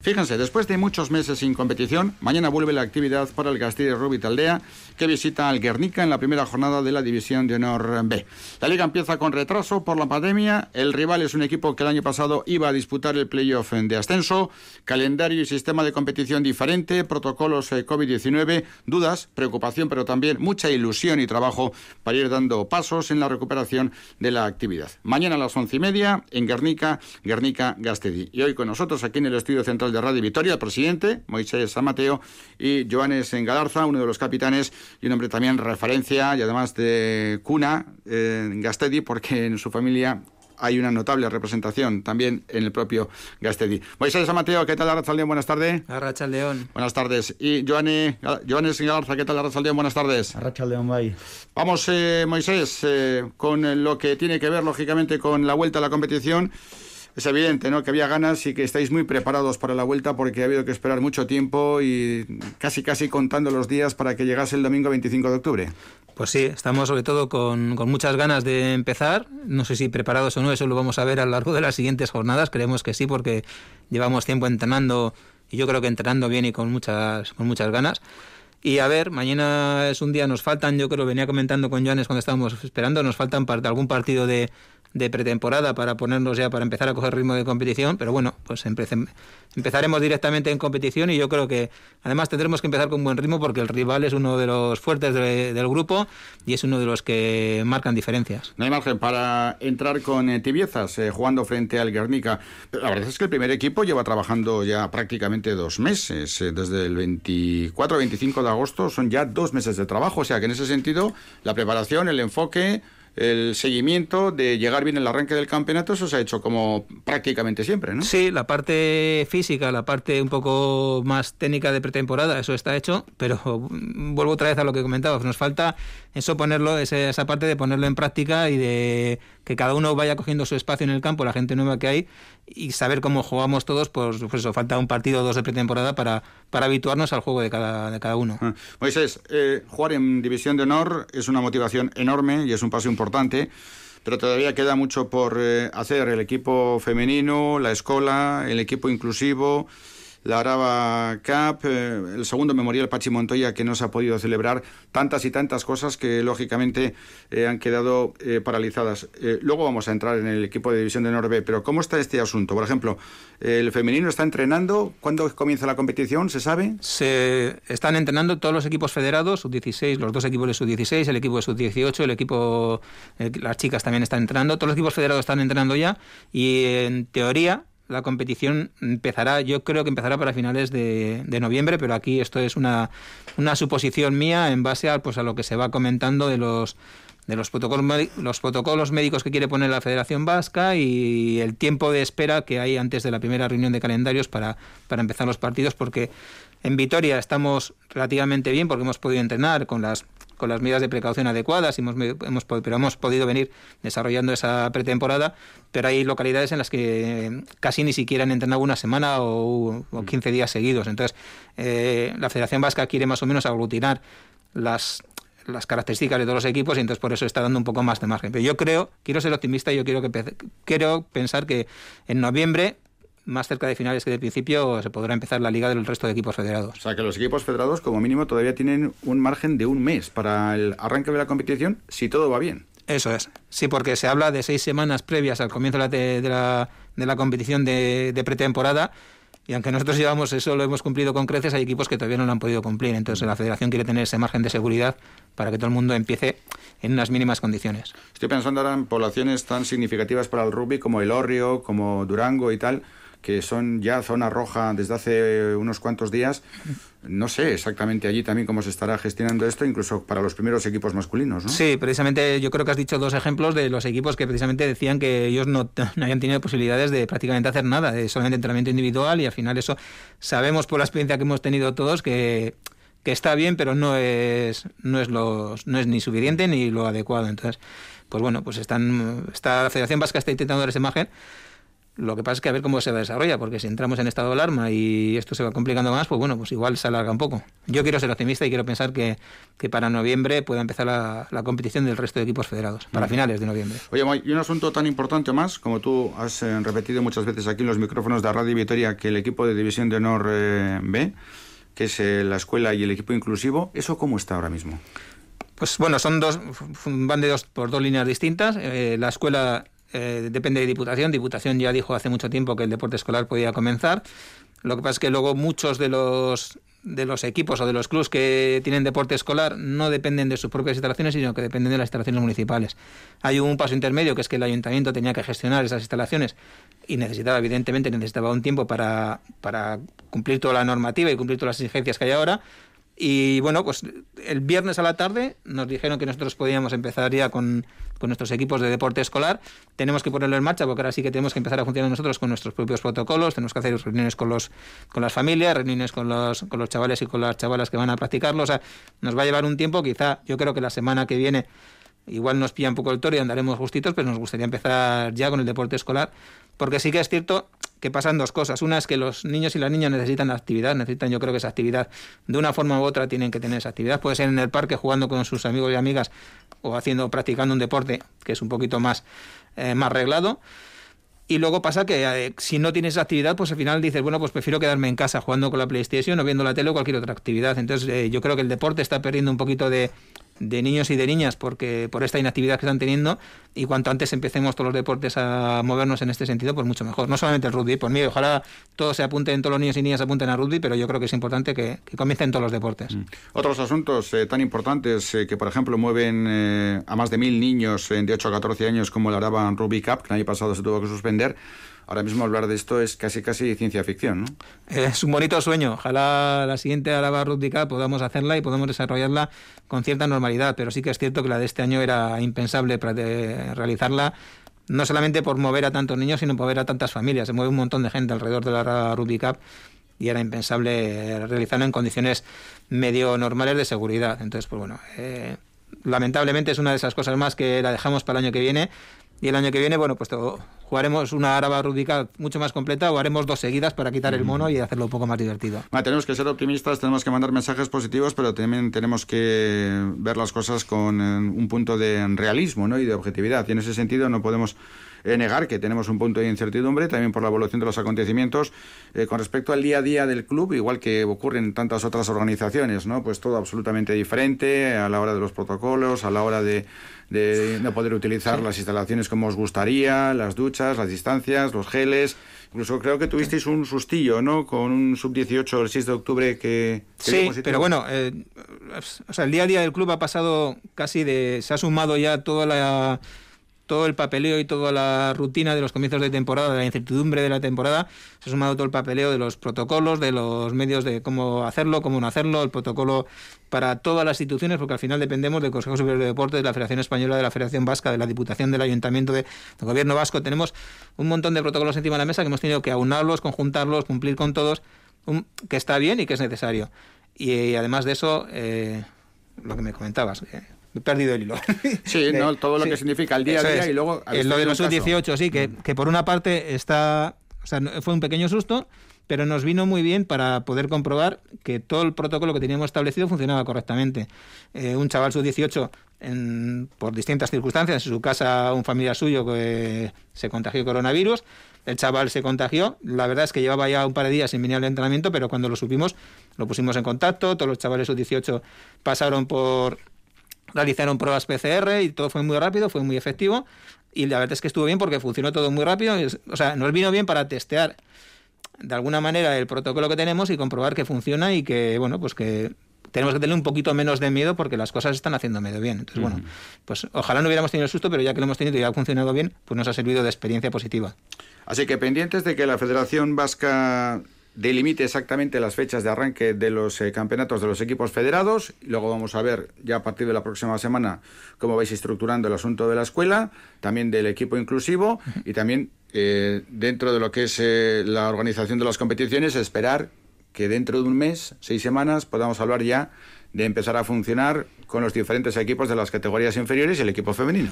Fíjense, después de muchos meses sin competición, mañana vuelve la actividad para el Gasteiz Rugby Taldea, que visita al Guernica en la primera jornada de la División de Honor B. La liga empieza con retraso por la pandemia. El rival es un equipo que el año pasado iba a disputar el playoff de ascenso. Calendario y sistema de competición diferente, protocolos COVID-19, dudas, preocupación, pero también mucha ilusión y trabajo para ir dando pasos en la recuperación de la actividad. Mañana a las 11:30 en Guernica Gasteiz. Y hoy con nosotros aquí en el estudio central de Radio Vitoria, el presidente, Moisés San Mateo, y Joanes Galarza, uno de los capitanes y un hombre también referencia y además de cuna en Gasteiz, porque en su familia hay una notable representación también en el propio Gasteiz. Moisés San Mateo, ¿qué tal, Arratsaldeon? Buenas tardes. Arratsaldeon. Buenas tardes. Y Joanes Galarza, ¿qué tal, Arratsaldeon? Buenas tardes. Arratsaldeon, bye. Vamos, Moisés, con lo que tiene que ver, lógicamente, con la vuelta a la competición. Es evidente, ¿no?, que había ganas y que estáis muy preparados para la vuelta, porque ha habido que esperar mucho tiempo y casi contando los días para que llegase el domingo 25 de octubre. Pues sí, estamos sobre todo con muchas ganas de empezar. No sé si preparados o no, eso lo vamos a ver a lo largo de las siguientes jornadas. Creemos que sí, porque llevamos tiempo entrenando y yo creo que entrenando bien y con muchas ganas. Y a ver, mañana es un día, nos faltan, yo creo, venía comentando con Joanes cuando estábamos esperando, nos faltan algún partido de pretemporada para ponernos ya, para empezar a coger ritmo de competición, pero bueno, pues empezaremos directamente en competición y yo creo que además tendremos que empezar con buen ritmo porque el rival es uno de los fuertes del grupo y es uno de los que marcan diferencias. No hay margen para entrar con tibiezas jugando frente al Guernica. La verdad es que el primer equipo lleva trabajando ya prácticamente 2 meses, desde el 24 al 25 de agosto son ya 2 meses de trabajo, o sea que en ese sentido la preparación, el enfoque, el seguimiento de llegar bien el arranque del campeonato, eso se ha hecho como prácticamente siempre, ¿no? Sí, la parte física, la parte un poco más técnica de pretemporada, eso está hecho, pero vuelvo otra vez a lo que comentabas, nos falta eso, ponerlo, esa parte de ponerlo en práctica y de que cada uno vaya cogiendo su espacio en el campo, la gente nueva que hay, y saber cómo jugamos todos, pues eso, falta un partido o 2 de pretemporada para habituarnos al juego de cada uno. Moisés, jugar en División de Honor es una motivación enorme y es un paso importante, pero todavía queda mucho por hacer. El equipo femenino, la escola, el equipo inclusivo, la Araba Cup, el segundo memorial Pachi Montoya, que no se ha podido celebrar, tantas y tantas cosas que lógicamente han quedado paralizadas. Luego vamos a entrar en el equipo de División de Honor B, pero ¿cómo está este asunto? Por ejemplo, ¿el femenino está entrenando? ¿Cuándo comienza la competición? ¿Se sabe? Se están entrenando todos los equipos federados, sub-16, los 2 equipos de sub-16, el equipo de sub-18, las chicas también están entrenando, todos los equipos federados están entrenando ya y en teoría la competición empezará, yo creo que empezará para finales de noviembre, pero aquí esto es una suposición mía en base a lo que se va comentando de los protocolos médicos que quiere poner la Federación Vasca y el tiempo de espera que hay antes de la primera reunión de calendarios para empezar los partidos, porque en Vitoria estamos relativamente bien porque hemos podido entrenar con las medidas de precaución adecuadas y hemos podido venir desarrollando esa pretemporada, pero hay localidades en las que casi ni siquiera han entrenado una semana o 15 días seguidos. Entonces, la Federación Vasca quiere más o menos aglutinar las características de todos los equipos y entonces por eso está dando un poco más de margen. Pero yo quiero ser optimista y yo quiero pensar que en noviembre, más cerca de finales que de principio, se podrá empezar la liga del resto de equipos federados. O sea que los equipos federados como mínimo todavía tienen un margen de 1 mes para el arranque de la competición si todo va bien. Eso es, sí, porque se habla de 6 semanas previas al comienzo de la competición de pretemporada y aunque nosotros llevamos eso, lo hemos cumplido con creces, hay equipos que todavía no lo han podido cumplir. Entonces la Federación quiere tener ese margen de seguridad para que todo el mundo empiece en unas mínimas condiciones. Estoy pensando ahora en poblaciones tan significativas para el rugby como Elorrio, como Durango y tal, que son ya zona roja desde hace unos cuantos días. No sé exactamente allí también cómo se estará gestionando esto, incluso para los primeros equipos masculinos, ¿no? Sí, precisamente yo creo que has dicho 2 ejemplos de los equipos que precisamente decían que ellos no habían tenido posibilidades de prácticamente hacer nada, de solamente entrenamiento individual, y al final eso sabemos por la experiencia que hemos tenido todos que está bien, pero no es ni suficiente ni lo adecuado. Entonces, pues bueno, pues la Federación Vasca está intentando dar ese margen. Lo que pasa es que a ver cómo se desarrolla, porque si entramos en estado de alarma y esto se va complicando más, pues bueno, pues igual se alarga un poco. Yo quiero ser optimista y quiero pensar que para noviembre pueda empezar la competición del resto de equipos federados, para finales de noviembre. Oye, Moy, y un asunto tan importante más, como tú has repetido muchas veces aquí en los micrófonos de Radio Vitoria, que el equipo de División de Honor B, que es la escuela y el equipo inclusivo, ¿eso cómo está ahora mismo? Pues bueno, van por dos líneas distintas. La escuela depende de Diputación. Diputación ya dijo hace mucho tiempo que el deporte escolar podía comenzar. Lo que pasa es que luego muchos de los equipos o de los clubes que tienen deporte escolar no dependen de sus propias instalaciones, sino que dependen de las instalaciones municipales. Hay un paso intermedio, que es que el ayuntamiento tenía que gestionar esas instalaciones y evidentemente necesitaba un tiempo para cumplir toda la normativa y cumplir todas las exigencias que hay ahora. Y bueno, pues el viernes a la tarde nos dijeron que nosotros podíamos empezar ya con nuestros equipos de deporte escolar. Tenemos que ponerlo en marcha porque ahora sí que tenemos que empezar a funcionar nosotros con nuestros propios protocolos. Tenemos que hacer reuniones con las familias, reuniones con los chavales y con las chavalas que van a practicarlo. O sea, nos va a llevar un tiempo. Quizá yo creo que la semana que viene igual nos pilla un poco el toro y andaremos justitos, pero nos gustaría empezar ya con el deporte escolar, porque sí que es cierto que pasan dos cosas. Una es que los niños y las niñas necesitan actividad, yo creo que esa actividad, de una forma u otra tienen que tener esa actividad. Puede ser en el parque jugando con sus amigos y amigas o practicando un deporte que es un poquito más reglado. Y luego pasa que si no tienes esa actividad, pues al final dices, bueno, pues prefiero quedarme en casa jugando con la PlayStation o viendo la tele o cualquier otra actividad. Entonces yo creo que el deporte está perdiendo un poquito de niños y de niñas por esta inactividad que están teniendo, y cuanto antes empecemos todos los deportes a movernos en este sentido, pues mucho mejor. No solamente el rugby, por mí, ojalá todos los niños y niñas se apunten a rugby, pero yo creo que es importante que comiencen todos los deportes. Otros asuntos tan importantes que, por ejemplo, mueven a más de 1.000 niños de 8 a 14 años, como la Araban Rugby Cup, que el año pasado se tuvo que suspender. Ahora mismo hablar de esto es casi ciencia ficción, ¿no? Es un bonito sueño. Ojalá la siguiente Araba Rugby Cup podamos hacerla y podamos desarrollarla con cierta normalidad, pero sí que es cierto que la de este año era impensable realizarla, no solamente por mover a tantos niños, sino por mover a tantas familias. Se mueve un montón de gente alrededor de la Araba Rugby Cup y era impensable realizarla en condiciones medio normales de seguridad. Entonces, pues bueno, lamentablemente es una de esas cosas más que la dejamos para el año que viene. Y el año que viene, bueno, pues jugaremos una Araba Rugby Cup mucho más completa, o haremos 2 seguidas para quitar el mono y hacerlo un poco más divertido. Tenemos que ser optimistas, tenemos que mandar mensajes positivos, pero también tenemos que ver las cosas con un punto de realismo, ¿no? Y de objetividad. Y en ese sentido no podemos negar que tenemos un punto de incertidumbre también por la evolución de los acontecimientos con respecto al día a día del club, igual que ocurre en tantas otras organizaciones, ¿no? Pues todo absolutamente diferente a la hora de los protocolos, a la hora de no poder utilizar las instalaciones como os gustaría, las duchas, las distancias, los geles. Incluso creo que tuvisteis un sustillo, ¿no? Con un sub-18 el 6 de octubre que sí, pero bueno, el día a día del club ha pasado se ha sumado ya todo el papeleo y toda la rutina de los comienzos de temporada, de la incertidumbre de la temporada. Se ha sumado todo el papeleo de los protocolos, de los medios de cómo hacerlo, cómo no hacerlo, el protocolo para todas las instituciones, porque al final dependemos del Consejo Superior de Deportes, de la Federación Española, de la Federación Vasca, de la Diputación, del Ayuntamiento, del Gobierno Vasco. Tenemos un montón de protocolos encima de la mesa que hemos tenido que aunarlos, conjuntarlos, cumplir con todos, que está bien y que es necesario. Y además de eso, lo que me comentabas, he perdido el hilo. Sí, ¿no? Todo lo que significa el día a día y luego... Lo de los sub-18, sí, que por una parte fue un pequeño susto, pero nos vino muy bien para poder comprobar que todo el protocolo que teníamos establecido funcionaba correctamente. Un chaval sub-18, por distintas circunstancias, en su casa un familiar suyo que se contagió coronavirus, el chaval se contagió, la verdad es que llevaba ya un par de días sin venir al entrenamiento, pero cuando lo supimos, lo pusimos en contacto, todos los chavales sub-18 realizaron pruebas PCR y todo fue muy rápido, fue muy efectivo, y la verdad es que estuvo bien porque funcionó todo muy rápido. O sea, nos vino bien para testear de alguna manera el protocolo que tenemos y comprobar que funciona y que, bueno, pues que tenemos que tener un poquito menos de miedo porque las cosas están haciendo medio bien. Entonces, bueno, pues ojalá no hubiéramos tenido el susto, pero ya que lo hemos tenido y ha funcionado bien, pues nos ha servido de experiencia positiva. Así que pendientes de que la Federación Vasca delimite exactamente las fechas de arranque de los campeonatos de los equipos federados. Luego vamos a ver ya a partir de la próxima semana cómo vais estructurando el asunto de la escuela, también del equipo inclusivo y también dentro de lo que es la organización de las competiciones, esperar que dentro de un mes, 6 semanas, podamos hablar ya de empezar a funcionar con los diferentes equipos de las categorías inferiores y el equipo femenino.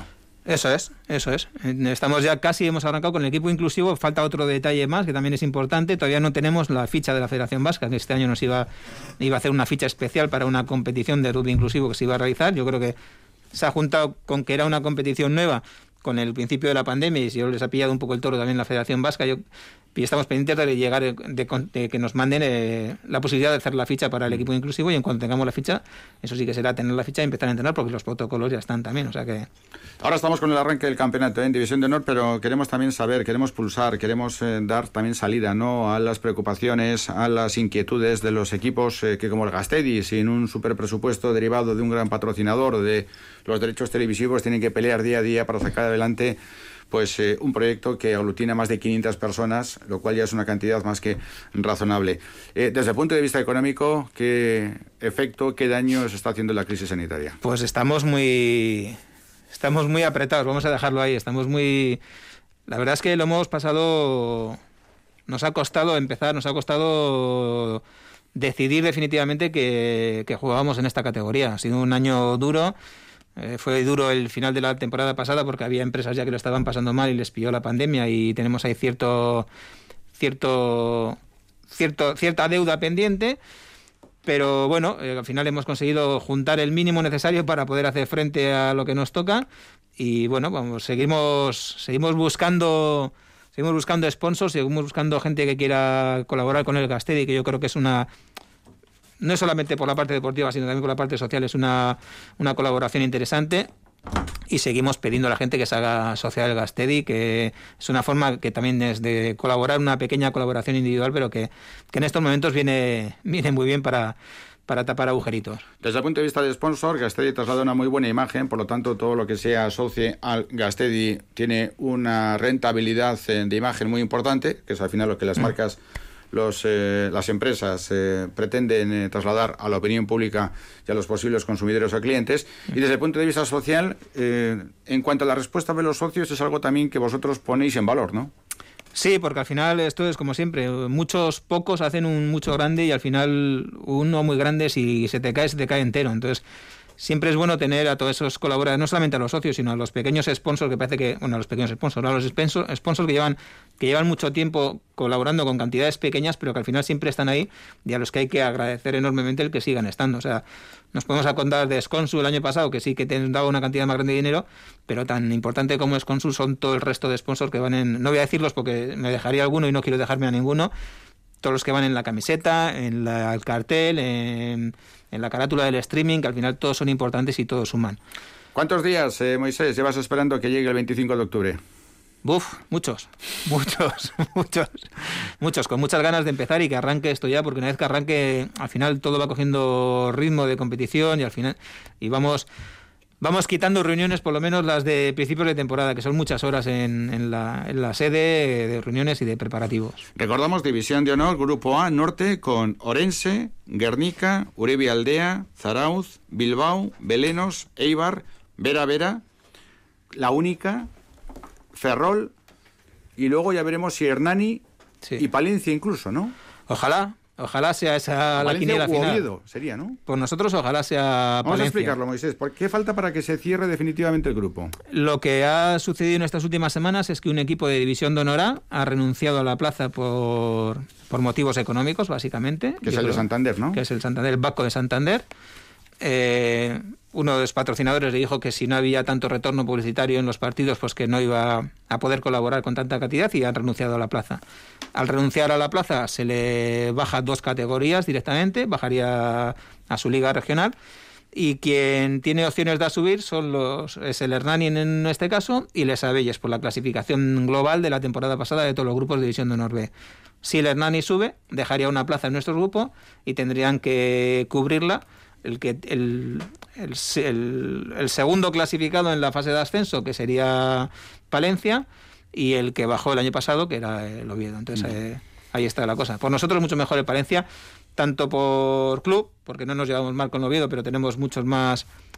Eso es. Estamos ya casi, hemos arrancado con el equipo inclusivo. Falta otro detalle más que también es importante. Todavía no tenemos la ficha de la Federación Vasca, que este año nos iba a hacer una ficha especial para una competición de rugby inclusivo que se iba a realizar. Yo creo que se ha juntado con que era una competición nueva con el principio de la pandemia, y si yo les ha pillado un poco el toro también la Federación Vasca. Y estamos pendientes de llegar, de que nos manden la posibilidad de hacer la ficha para el equipo inclusivo, y en cuanto tengamos la ficha, eso sí que será tener la ficha y empezar a entrenar, porque los protocolos ya están también, o sea que... Ahora estamos con el arranque del campeonato en División de Honor, pero queremos también saber, queremos pulsar, queremos dar también salida, ¿no?, a las preocupaciones, a las inquietudes de los equipos que, como el Gastedi, sin un superpresupuesto derivado de un gran patrocinador de los derechos televisivos, tienen que pelear día a día para sacar adelante pues un proyecto que aglutina más de 500 personas, lo cual ya es una cantidad más que razonable. Desde el punto de vista económico, ¿qué efecto, qué daño se está haciendo la crisis sanitaria? Pues estamos muy apretados, vamos a dejarlo ahí. La verdad es que lo hemos pasado... Nos ha costado empezar, nos ha costado decidir definitivamente que jugábamos en esta categoría. Ha sido un año duro. Fue duro el final de la temporada pasada porque había empresas ya que lo estaban pasando mal y les pilló la pandemia, y tenemos ahí cierta deuda pendiente, pero bueno, al final hemos conseguido juntar el mínimo necesario para poder hacer frente a lo que nos toca, y bueno, seguimos buscando sponsors, seguimos buscando gente que quiera colaborar con el Gastedi, que yo creo que es no es solamente por la parte deportiva, sino también por la parte social, es una colaboración interesante, y seguimos pidiendo a la gente que se haga socia del Gastedi, que es una forma que también es de colaborar, una pequeña colaboración individual, pero que en estos momentos viene muy bien para tapar agujeritos. Desde el punto de vista de sponsor, Gastedi traslada una muy buena imagen, por lo tanto todo lo que se asocie al Gastedi tiene una rentabilidad de imagen muy importante, que es al final lo que las marcas... las empresas pretenden trasladar a la opinión pública y a los posibles consumidores o clientes. Y desde el punto de vista social, en cuanto a la respuesta de los socios, es algo también que vosotros ponéis en valor, ¿no? Sí, porque al final esto es como siempre, pocos hacen un mucho grande, y al final uno muy grande, si se te cae entero. Entonces siempre es bueno tener a todos esos colaboradores, no solamente a los socios, sino a los pequeños sponsors, que parece que, a los pequeños sponsors, a los sponsors que llevan mucho tiempo colaborando con cantidades pequeñas, pero que al final siempre están ahí, y a los que hay que agradecer enormemente el que sigan estando. O sea, nos podemos acordar de Sconsul el año pasado, que sí que te daba una cantidad más grande de dinero, pero tan importante como Sconsul son todo el resto de sponsors que van no voy a decirlos porque me dejaría alguno y no quiero dejarme a ninguno, todos los que van en la camiseta, en el cartel, en la carátula del streaming, que al final todos son importantes y todos suman. ¿Cuántos días, Moisés, llevas esperando que llegue el 25 de octubre? Muchos, con muchas ganas de empezar y que arranque esto ya, porque una vez que arranque, al final todo va cogiendo ritmo de competición, y al final vamos quitando reuniones, por lo menos las de principios de temporada, que son muchas horas en la sede de reuniones y de preparativos. Recordamos División de Honor, Grupo A, Norte, con Orense, Guernica, Uribe Aldea, Zarauz, Bilbao, Belenos, Eibar, Vera, La Única, Ferrol, y luego ya veremos si Hernani y Palencia incluso, ¿no? Ojalá sea esa la quiniela final. Oviedo sería, ¿no? Pues nosotros ojalá sea Palencia. Vamos a explicarlo, Moisés. ¿Por qué falta para que se cierre definitivamente el grupo? Lo que ha sucedido en estas últimas semanas es que un equipo de División de Honor A ha renunciado a la plaza por motivos económicos, básicamente. Que es el de Santander, ¿no? Que es el Santander, el Banco de Santander. Uno de los patrocinadores le dijo que si no había tanto retorno publicitario en los partidos, pues que no iba a poder colaborar con tanta cantidad, y han renunciado a la plaza. Al renunciar a la plaza se le baja 2 categorías directamente, bajaría a su liga regional, y quien tiene opciones de subir es el Hernani en este caso, y Les Abelles, por la clasificación global de la temporada pasada de todos los grupos de División de Honor B. Si el Hernani sube, dejaría una plaza en nuestro grupo y tendrían que cubrirla el segundo clasificado en la fase de ascenso, que sería Palencia, y el que bajó el año pasado, que era el Oviedo. Entonces ahí está la cosa. Por nosotros mucho mejor el Palencia, tanto por club, porque no nos llevamos mal con el Oviedo, pero tenemos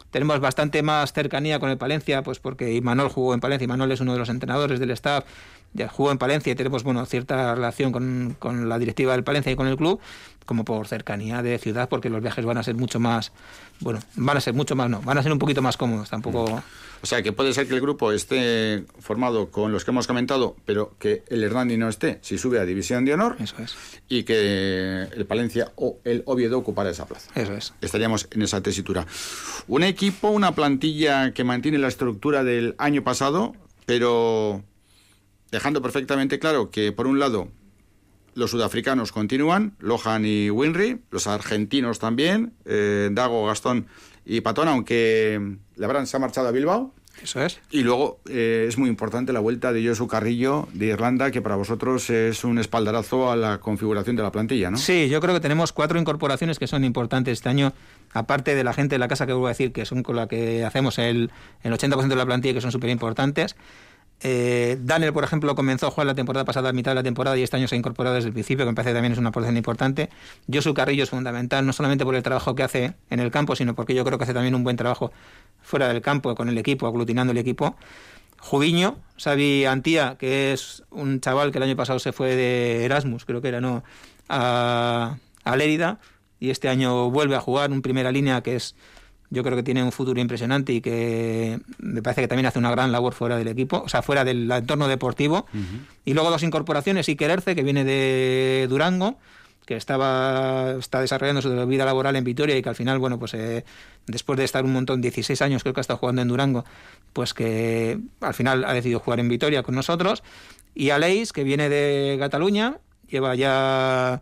bastante más cercanía con el Palencia, pues porque Imanol jugó en Palencia. Imanol es uno de los entrenadores del staff, ya jugó en Palencia y tenemos cierta relación con la directiva del Palencia y con el club, como por cercanía de ciudad, porque los viajes van a ser mucho más, van a ser un poquito más cómodos, tampoco. O sea, que puede ser que el grupo esté formado con los que hemos comentado, pero que el Hernani no esté, si sube a División de Honor. Eso es. Y que el Palencia o el Oviedo ocupara esa plaza. Eso es. Estaríamos en esa tesitura. Un equipo, una plantilla que mantiene la estructura del año pasado, pero dejando perfectamente claro que, por un lado, los sudafricanos continúan, Lohan y Winry, los argentinos también, Dago, Gastón y Patón, aunque Lebrán se ha marchado a Bilbao. Eso es. Y luego es muy importante la vuelta de Josu Carrillo de Irlanda, que para vosotros es un espaldarazo a la configuración de la plantilla, ¿no? Sí, yo creo que tenemos 4 incorporaciones que son importantes este año, aparte de la gente de la casa que vuelvo a decir que son con la que hacemos el 80% de la plantilla, que son súper importantes. Daniel, por ejemplo, comenzó a jugar la temporada pasada a mitad de la temporada y este año se ha incorporado desde el principio, que me parece también es una aportación importante. Josu Carrillo es fundamental, no solamente por el trabajo que hace en el campo, sino porque yo creo que hace también un buen trabajo fuera del campo, con el equipo, aglutinando el equipo. Juviño, Xavi Antía, que es un chaval que el año pasado se fue de Erasmus, creo que era, ¿no?, a Lérida, y este año vuelve a jugar en primera línea, que es... Yo creo que tiene un futuro impresionante y que me parece que también hace una gran labor fuera del equipo, o sea, fuera del entorno deportivo. Uh-huh. Y luego 2 incorporaciones, Iker Erce, que viene de Durango, que está desarrollando su vida laboral en Vitoria y que al final, después de estar un montón, 16 años creo que ha estado jugando en Durango, pues que al final ha decidido jugar en Vitoria con nosotros. Y Aleix, que viene de Cataluña, lleva ya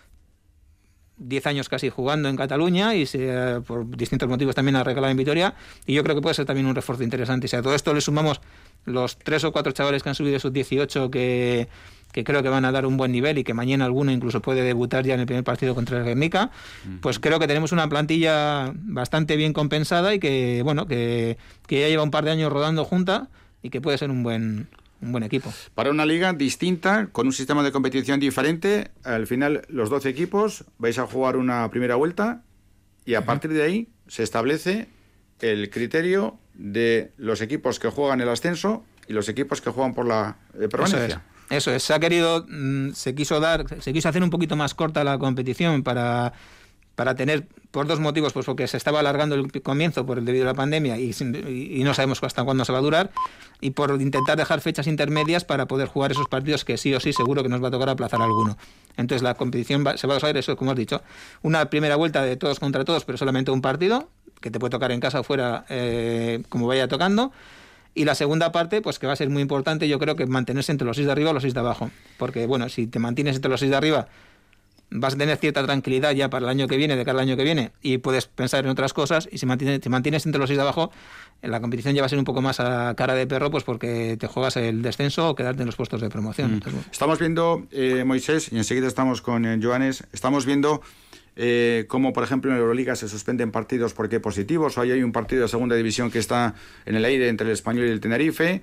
10 años casi jugando en Cataluña y por distintos motivos también ha regalado en Vitoria, y yo creo que puede ser también un refuerzo interesante. O sea, a todo esto le sumamos los 3 o 4 chavales que han subido sus 18 que creo que van a dar un buen nivel y que mañana alguno incluso puede debutar ya en el primer partido contra el Guernica. Pues creo que tenemos una plantilla bastante bien compensada y que ya lleva un par de años rodando junta y que puede ser un buen equipo. Para una liga distinta, con un sistema de competición diferente, al final los 12 equipos vais a jugar una primera vuelta y a partir de ahí se establece el criterio de los equipos que juegan el ascenso y los equipos que juegan por la permanencia. Eso es. Se quiso hacer un poquito más corta la competición para tener, por 2 motivos, pues porque se estaba alargando el comienzo debido a la pandemia y no sabemos hasta cuándo se va a durar, y por intentar dejar fechas intermedias para poder jugar esos partidos que sí o sí seguro que nos va a tocar aplazar alguno. Entonces la competición se va a usar eso, como has dicho, una primera vuelta de todos contra todos, pero solamente un partido, que te puede tocar en casa o fuera, como vaya tocando. Y la segunda parte, pues que va a ser muy importante, yo creo que mantenerse entre los 6 de arriba o los 6 de abajo. Porque, si te mantienes entre los 6 de arriba, vas a tener cierta tranquilidad ya para el año que viene, de cara al año que viene, y puedes pensar en otras cosas. Y si te mantienes entre los 6 de abajo, la competición ya va a ser un poco más a cara de perro, pues porque te juegas el descenso o quedarte en los puestos de promoción. Entonces, estamos viendo, Moisés, y enseguida estamos con Joanes, estamos viendo cómo, por ejemplo, en la Euroliga se suspenden partidos porque hay positivos, o hay un partido de segunda división que está en el aire entre el Español y el Tenerife.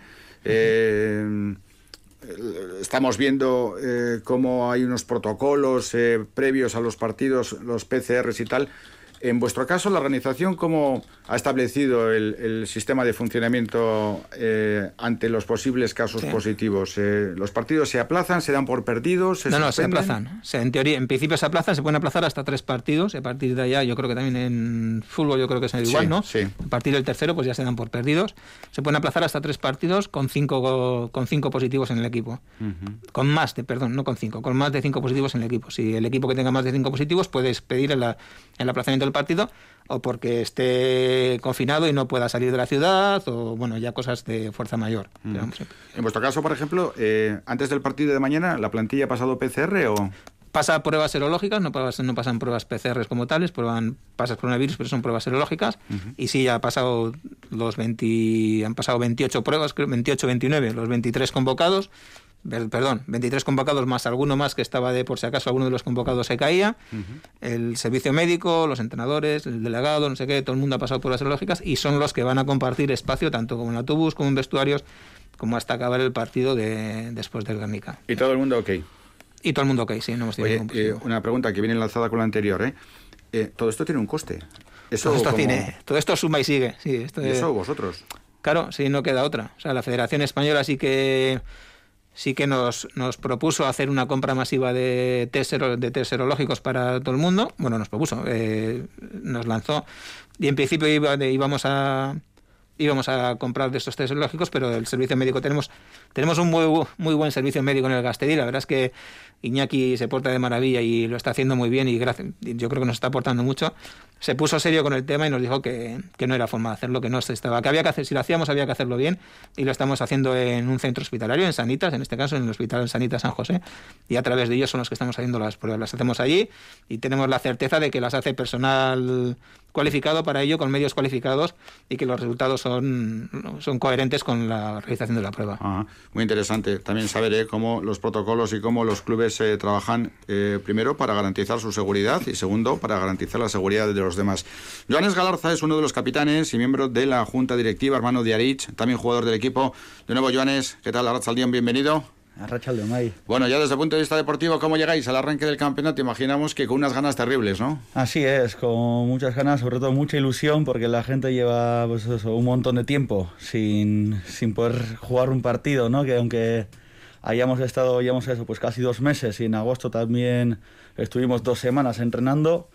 Estamos viendo cómo hay unos protocolos previos a los partidos, los PCRs y tal. En vuestro caso, la organización, ¿cómo ha establecido el sistema de funcionamiento ante los posibles casos positivos? ¿Los partidos se aplazan, se dan por perdidos? No, se aplazan. En teoría, en principio se aplazan, se pueden aplazar hasta 3 partidos. A partir de allá, yo creo que también en fútbol yo creo que es igual, sí, ¿no? Sí. A partir del tercero, pues ya se dan por perdidos. Se pueden aplazar hasta 3 partidos con 5 positivos en el equipo. Uh-huh. Con más de 5 positivos en el equipo. Si el equipo que tenga más de 5 positivos, puedes pedir el aplazamiento del partido, o porque esté confinado y no pueda salir de la ciudad, o ya cosas de fuerza mayor. En vuestro caso, por ejemplo, antes del partido de mañana, ¿la plantilla ha pasado PCR o...? Pasa pruebas serológicas, no pasan pruebas PCR como tales, pasas coronavirus, pero son pruebas serológicas. Uh-huh. Y sí, han pasado 28 pruebas, creo, 28, 29, los 23 convocados. 23 convocados más alguno más que estaba por si acaso alguno de los convocados se caía. Uh-huh. El servicio médico, los entrenadores, el delegado, no sé qué, todo el mundo ha pasado pruebas serológicas y son los que van a compartir espacio tanto como en autobús, como en vestuarios, como hasta acabar el partido después del Guernica. ¿Y todo el mundo ok? Y todo el mundo ok, sí. No hemos tenido una pregunta que viene enlazada con la anterior. Todo esto tiene un coste. Todo esto suma y sigue. Sí, ¿Y eso vosotros? Claro, sí, no queda otra. O sea, la Federación Española sí que sí que nos propuso hacer una compra masiva de test serológicos para todo el mundo. Bueno, nos propuso, nos lanzó, y en principio íbamos a comprar de estos test serológicos, pero el servicio médico tenemos un muy buen servicio médico en el Gasteiz. La verdad es que Iñaki se porta de maravilla y lo está haciendo muy bien, y yo creo que nos está aportando mucho. Se puso serio con el tema y nos dijo que no era forma de hacerlo, que no se estaba, que había que hacer, si lo hacíamos había que hacerlo bien, y lo estamos haciendo en un centro hospitalario, en Sanitas, en este caso en el Hospital Sanitas San José, y a través de ellos son los que estamos haciendo las pruebas. Las hacemos allí y tenemos la certeza de que las hace personal cualificado para ello, con medios cualificados, y que los resultados son coherentes con la realización de la prueba. Ajá. Muy interesante también saber cómo los protocolos y cómo los clubes trabajan, primero para garantizar su seguridad y segundo para garantizar la seguridad de los demás. Joanes Galarza es uno de los capitanes y miembro de la junta directiva, hermano de Aritz, también jugador del equipo. De nuevo, Joanes, ¿qué tal? Arratsaldeon, bienvenido. Arratsaldeon, Mai. Bueno, ya desde el punto de vista deportivo, ¿cómo llegáis al arranque del campeonato? Imaginamos que con unas ganas terribles, ¿no? Así es, con muchas ganas, sobre todo mucha ilusión, porque la gente lleva pues eso, un montón de tiempo sin poder jugar un partido, ¿no? Que aunque hayamos estado, llevamos eso, pues casi 2 meses, y en agosto también estuvimos 2 semanas entrenando,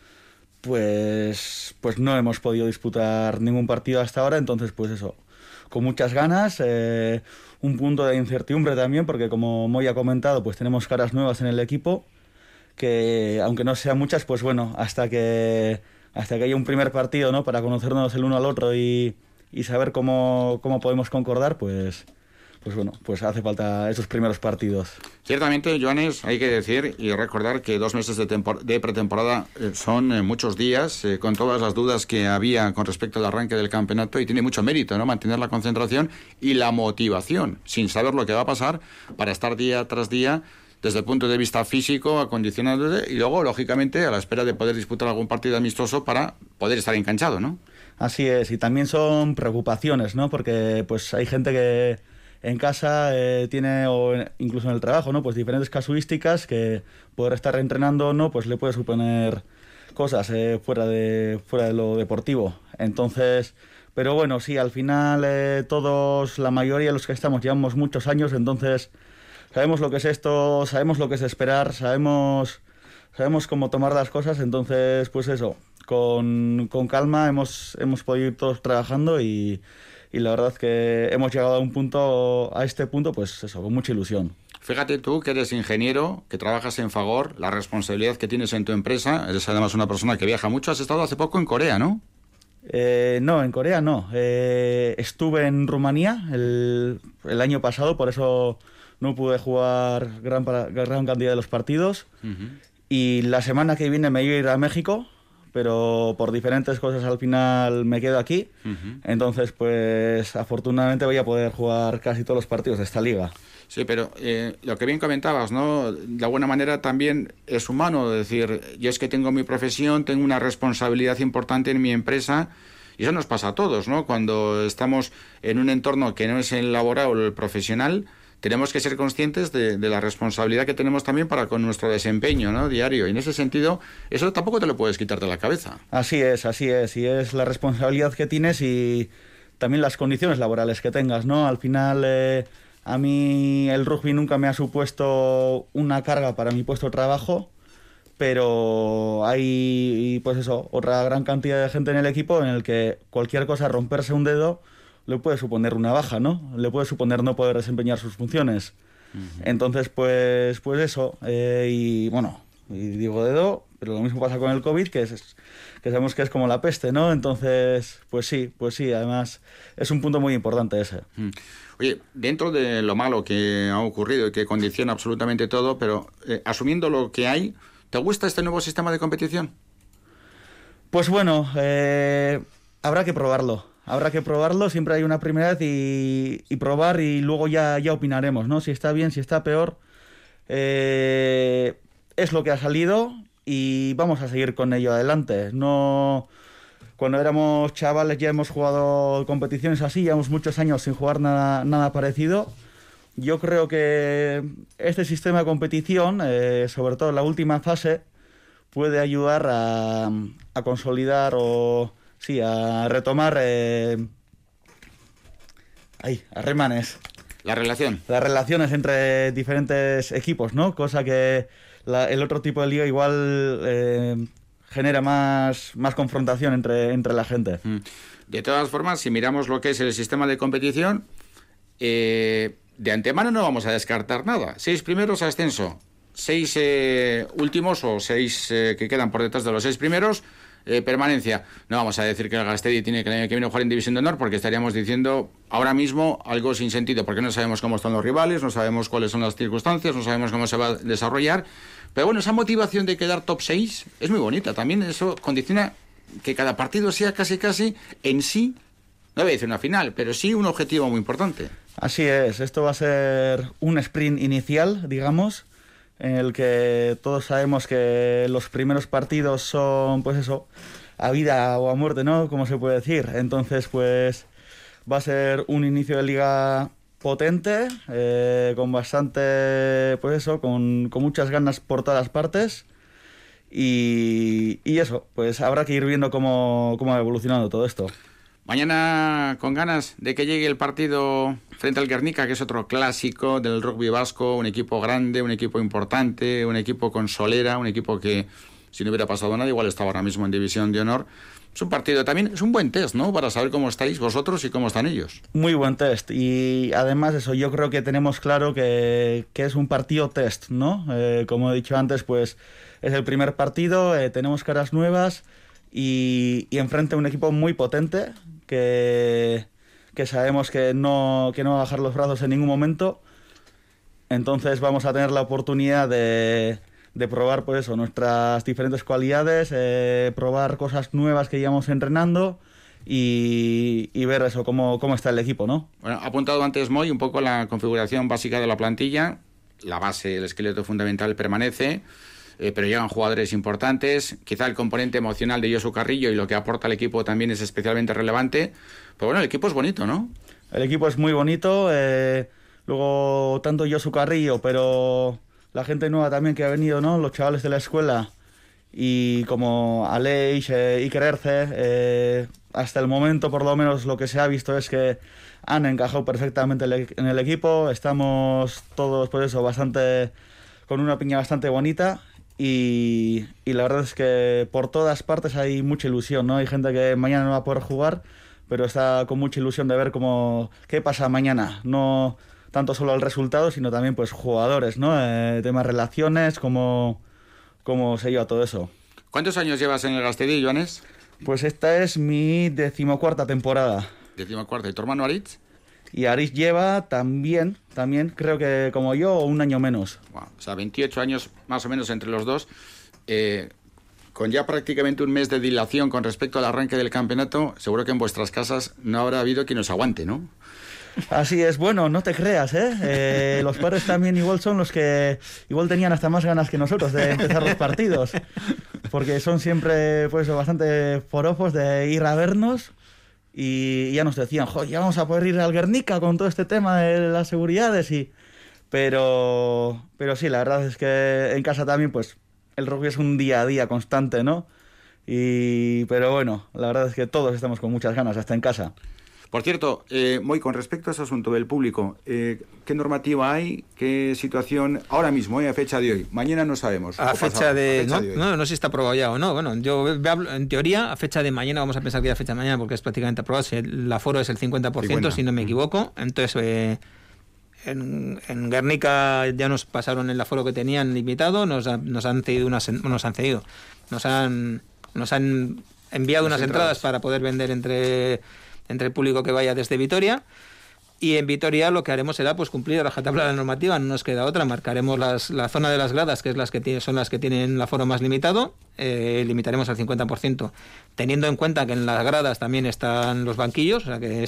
pues no hemos podido disputar ningún partido hasta ahora. Entonces pues eso, con muchas ganas, un punto de incertidumbre también, porque como Moy ha comentado, pues tenemos caras nuevas en el equipo, que aunque no sean muchas, pues bueno, hasta que haya un primer partido, ¿no?, para conocernos el uno al otro y saber cómo podemos concordar, pues bueno, pues hace falta esos primeros partidos. Ciertamente, Joanes, hay que decir y recordar que 2 meses de pretemporada son muchos días, con todas las dudas que había con respecto al arranque del campeonato, y tiene mucho mérito, ¿no?, mantener la concentración y la motivación, sin saber lo que va a pasar, para estar día tras día desde el punto de vista físico, acondicionándose, y luego, lógicamente, a la espera de poder disputar algún partido amistoso para poder estar enganchado, ¿no? Así es, y también son preocupaciones, ¿no?, porque pues hay gente que en casa tiene, o incluso en el trabajo, ¿no?, pues diferentes casuísticas que poder estar entrenando o no, pues le puede suponer cosas fuera de lo deportivo. Entonces, pero bueno, sí, al final todos, la mayoría de los que estamos, llevamos muchos años, entonces sabemos lo que es esto, sabemos lo que es esperar, sabemos cómo tomar las cosas. Entonces, pues eso, con calma hemos podido ir todos trabajando, y la verdad es que hemos llegado a este punto, pues eso, con mucha ilusión. Fíjate tú que eres ingeniero, que trabajas en Fagor, la responsabilidad que tienes en tu empresa, eres además una persona que viaja mucho. Has estado hace poco en Corea, ¿no? No, en Corea no. Estuve en Rumanía el año pasado, por eso no pude jugar gran cantidad de los partidos. Uh-huh. Y la semana que viene me iba a ir a México, pero por diferentes cosas al final me quedo aquí. Uh-huh. Entonces, pues afortunadamente voy a poder jugar casi todos los partidos de esta liga. Sí, pero lo que bien comentabas, ¿no?, de alguna manera también es humano, es decir, yo es que tengo mi profesión, tengo una responsabilidad importante en mi empresa, y eso nos pasa a todos, ¿no? Cuando estamos en un entorno que no es el laboral o el profesional, tenemos que ser conscientes de la responsabilidad que tenemos también para con nuestro desempeño, ¿no?, diario. Y en ese sentido, eso tampoco te lo puedes quitar de la cabeza. Así es. Y es la responsabilidad que tienes y también las condiciones laborales que tengas, ¿no? Al final, a mí el rugby nunca me ha supuesto una carga para mi puesto de trabajo, pero hay, pues eso, otra gran cantidad de gente en el equipo en el que cualquier cosa, romperse un dedo, le puede suponer una baja, ¿no? Le puede suponer no poder desempeñar sus funciones. Uh-huh. Entonces, pues eso. Y bueno, y digo dedo, pero lo mismo pasa con el COVID, que sabemos que es como la peste, ¿no? Entonces, pues sí. Además, es un punto muy importante ese. Oye, dentro de lo malo que ha ocurrido y que condiciona absolutamente todo, pero asumiendo lo que hay, ¿te gusta este nuevo sistema de competición? Pues bueno, habrá que probarlo, siempre hay una primera vez y probar, y luego ya opinaremos, ¿no? Si está bien, si está peor. Es lo que ha salido y vamos a seguir con ello adelante. No, cuando éramos chavales ya hemos jugado competiciones así, llevamos muchos años sin jugar nada parecido. Yo creo que este sistema de competición, sobre todo en la última fase, puede ayudar a consolidar a retomar... a remanes. La relación. Las relaciones entre diferentes equipos, ¿no? Cosa que el otro tipo de liga igual genera más confrontación entre la gente. De todas formas, si miramos lo que es el sistema de competición, de antemano no vamos a descartar nada. 6 primeros ascenso, 6 últimos o 6 que quedan por detrás de los 6 primeros, permanencia. No vamos a decir que el Gasteiz tiene que el año que viene jugar en División de Honor, porque estaríamos diciendo ahora mismo algo sin sentido, porque no sabemos cómo están los rivales, no sabemos cuáles son las circunstancias, no sabemos cómo se va a desarrollar. Pero bueno, esa motivación de quedar top 6 es muy bonita. También eso condiciona que cada partido sea casi en sí, no voy a decir una final, pero sí un objetivo muy importante. Así es, esto va a ser un sprint inicial, digamos, en el que todos sabemos que los primeros partidos son, pues eso, a vida o a muerte, ¿no? Como se puede decir. Entonces, pues va a ser un inicio de liga potente, con bastante, pues eso, con muchas ganas por todas partes. Y eso, pues habrá que ir viendo cómo va evolucionando todo esto. Mañana con ganas de que llegue el partido frente al Guernica, que es otro clásico del rugby vasco, un equipo grande, un equipo importante, un equipo con solera, un equipo que si no hubiera pasado nada igual estaba ahora mismo en División de Honor. Es un partido también, es un buen test, ¿no? Para saber cómo estáis vosotros y cómo están ellos. Muy buen test, y además eso, yo creo que tenemos claro que es un partido test, ¿no? Como he dicho antes, pues es el primer partido, tenemos caras nuevas y enfrente a un equipo muy potente que sabemos que no va a bajar los brazos en ningún momento. Entonces vamos a tener la oportunidad de probar, pues eso, nuestras diferentes cualidades, probar cosas nuevas que llevamos entrenando y ver eso, cómo está el equipo, ¿no? Bueno, ha apuntado antes Moy un poco la configuración básica de la plantilla. La base, el esqueleto fundamental permanece, pero llegan jugadores importantes. Quizá el componente emocional de Josu Carrillo y lo que aporta al equipo también es especialmente relevante. Pero bueno, el equipo es bonito, ¿no? El equipo es muy bonito. Luego, tanto Josu Carrillo, pero la gente nueva también que ha venido, ¿no? Los chavales de la escuela. Y como Aleix, Iker Erce, hasta el momento, por lo menos, lo que se ha visto es que han encajado perfectamente en el equipo. Estamos todos, pues eso, con una piña bastante bonita. Y la verdad es que por todas partes hay mucha ilusión, ¿no? Hay gente que mañana no va a poder jugar, pero está con mucha ilusión de ver qué pasa mañana. No tanto solo el resultado, sino también pues jugadores, ¿no? Temas relaciones, cómo se lleva todo eso. ¿Cuántos años llevas en el Gasteiz, Joanes? Pues esta es mi 14ª temporada. 14ª. ¿Y tu hermano Aritz? Y Aritz lleva también, creo que como yo, un año menos. Wow. O sea, 28 años más o menos entre los dos. Con ya prácticamente un mes de dilación con respecto al arranque del campeonato, seguro que en vuestras casas no habrá habido quien os aguante, ¿no? Así es, bueno, no te creas, ¿eh? Los padres también igual son los que igual tenían hasta más ganas que nosotros de empezar los partidos, porque son siempre pues bastante forofos de ir a vernos y ya nos decían, jo, ya vamos a poder ir al Guernica con todo este tema de las seguridades pero sí, la verdad es que en casa también pues el rugby es un día a día constante, ¿no? Pero bueno, la verdad es que todos estamos con muchas ganas, hasta en casa. Por cierto, Moy, con respecto a ese asunto del público, ¿qué normativa hay? ¿Qué situación ahora mismo, a fecha de hoy? Mañana no sabemos. A fecha de hoy. No sé si está aprobado ya o no. Bueno, yo hablo, en teoría, a fecha de mañana, vamos a pensar que ya fecha de mañana porque es prácticamente aprobado. El aforo es el 50%, si no me equivoco. Entonces, en Guernica ya nos pasaron el aforo que tenían limitado, nos han enviado unas entradas para poder vender entre el público que vaya desde Vitoria, y en Vitoria lo que haremos será pues cumplir a rajatabla la normativa, no nos queda otra, marcaremos la zona de las gradas, que es son las que tienen el aforo más limitado, limitaremos al 50%, teniendo en cuenta que en las gradas también están los banquillos, o sea que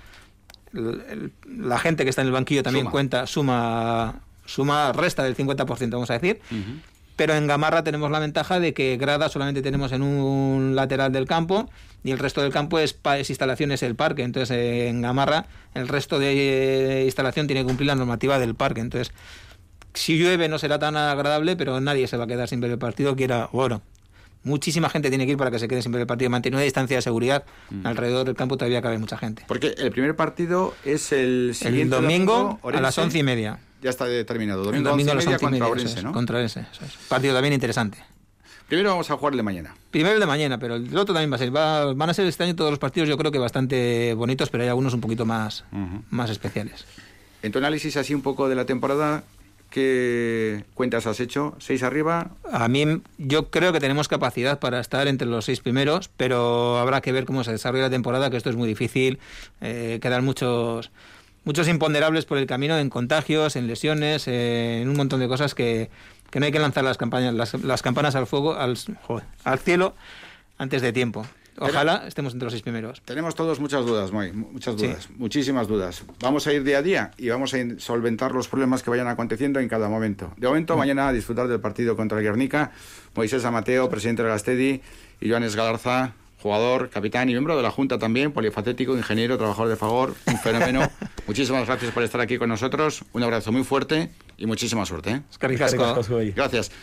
la gente que está en el banquillo también suma, resta del 50%, vamos a decir. Uh-huh. Pero en Gamarra tenemos la ventaja de que gradas solamente tenemos en un lateral del campo y el resto del campo es instalaciones del parque. Entonces, en Gamarra, el resto de instalación tiene que cumplir la normativa del parque. Entonces, si llueve no será tan agradable, pero nadie se va a quedar sin ver el partido, muchísima gente tiene que ir para que se quede siempre el partido, mantener una distancia de seguridad. Alrededor del campo todavía cabe mucha gente. Porque el primer partido es el siguiente domingo Orense, a las 11:30. Ya está determinado. Domingo 11:30 contra 11:30, Orense, ¿no? Contra Orense, eso es. Partido también interesante. Primero vamos a jugar el de mañana. Primero el de mañana, pero el otro también va a ser. Van a ser este año todos los partidos, yo creo que bastante bonitos, pero hay algunos un poquito más especiales. En tu análisis así un poco de la temporada, ¿qué cuentas has hecho? ¿6 arriba? A mí, yo creo que tenemos capacidad para estar entre los 6 primeros, pero habrá que ver cómo se desarrolla la temporada, que esto es muy difícil. Quedan muchos imponderables por el camino, en contagios, en lesiones, en un montón de cosas que no hay que lanzar las campanas al fuego, al cielo antes de tiempo. Ojalá estemos entre los 6 primeros. Tenemos todos muchas dudas, Moy, muchas dudas, muchísimas dudas. Vamos a ir día a día y vamos a solventar los problemas que vayan aconteciendo en cada momento. De momento, mañana a disfrutar del partido contra el Guernica. Moisés Amateo, presidente de Gastedi, y Joanes Galarza, jugador, capitán y miembro de la Junta también, polifacético, ingeniero, trabajador de Fagor, un fenómeno. Muchísimas gracias por estar aquí con nosotros. Un abrazo muy fuerte y muchísima suerte. Es que ricasco. Gracias.